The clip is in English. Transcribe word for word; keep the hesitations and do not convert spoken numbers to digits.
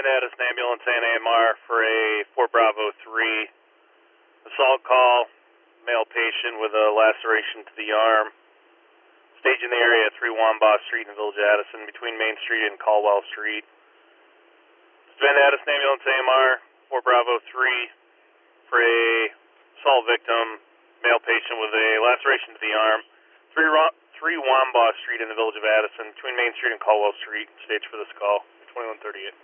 Van Addison Ambulance and A M R for a four Bravo three assault call, male patient with a laceration to the arm. Stage in the area at three Wambaugh Street in the Village of Addison, between Main Street and Caldwell Street. Van Addison Ambulance A M R, four Bravo three for a assault victim, male patient with a laceration to the arm. three, three Wambaugh Street in the Village of Addison, between Main Street and Caldwell Street. Stage for this call, twenty-one thirty-eight.